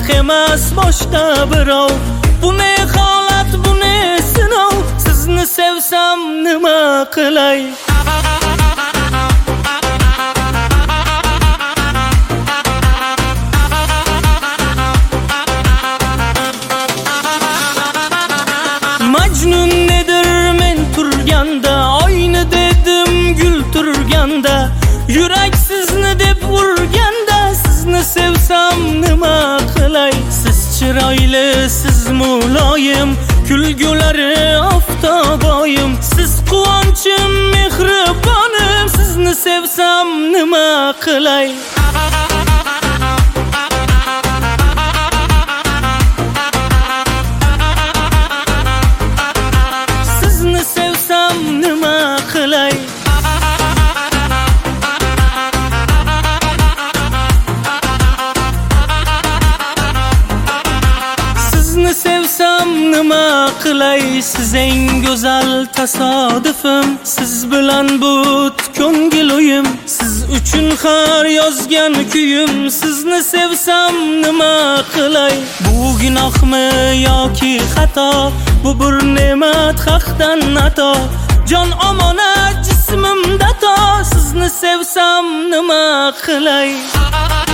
emas boshqa birov. Bu ne holat, bu ne sinov, sizni sevsam nima qilay? Majnun nedir men turganda, oyni dedim gul turganda, yurak sizni deb urganda, sizni sevsam nima qilay? Siz chiroyli, siz muloyim, kulgulari oftoboyim, siz quvonchim, mehribonim, sizni sevsam nima qilay? Sizni sevsam nima qilay? Sizni sevsam nima qilay? Siz eng go'zal tasodifim, siz bilan but ko'ngil o'yim, siz uchun har yozgan kuyim, sizni sevsam nima qilay? Bu gunohmi yoki xato, bu bir ne'mat haqdan ato, jon omonat jismimda to, sizni sevsam nima qilay?